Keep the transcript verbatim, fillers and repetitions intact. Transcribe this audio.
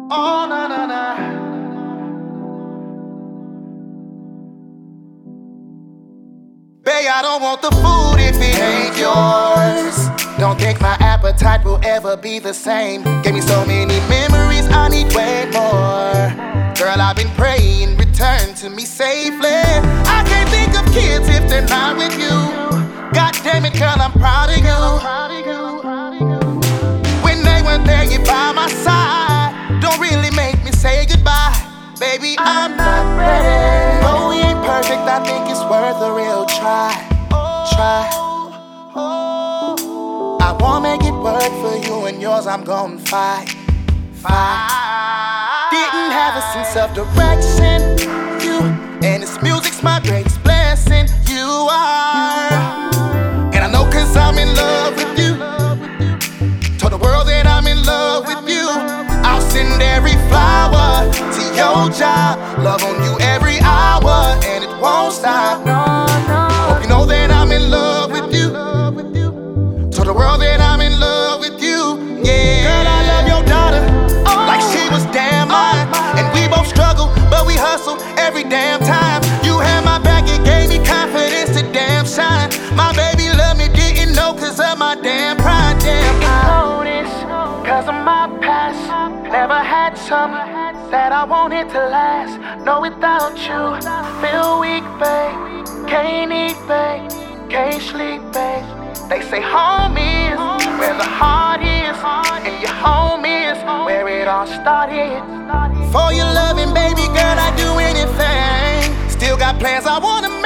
Oh, na na na. Babe, I don't want the food if it ain't yours. Don't think my appetite will ever be the same. Gave me so many memories, I need way more. Girl, I've been praying, return to me safely. I can't think of kids if they're not with you. God damn it, girl, I'm proud of you. When they weren't there, you by my side. Don't really make me say goodbye. Baby, I'm not ready. Though we ain't perfect, I think it's worth a real try. Try. I won't make it work for you and yours, I'm gon' fight. Fight. Didn't have a sense of direction. You and this music's my greatest blessing. You are. And I know cause I'm in love with you. Told the world that I'm in love with you. I'll send every flower to your job. Love on you every hour and it won't stop. Hope you know that I'm in love with you. Told the world that I'm in love with you. Yeah. Girl, I love your daughter like she was damn mine. And we both struggle, but we hustle every damn time. You had my back, it gave me confidence to damn shine. My baby love me, didn't know cause of my damn pride. Damn, I know this cause of my past. Never had something that I wanted to last. No, without you, feel weak, babe. Can't eat, babe. Can't sleep, babe. They say home is where the heart is, and your home is where it all started. For your loving, baby girl, I'd do anything. Still got plans I wanna make.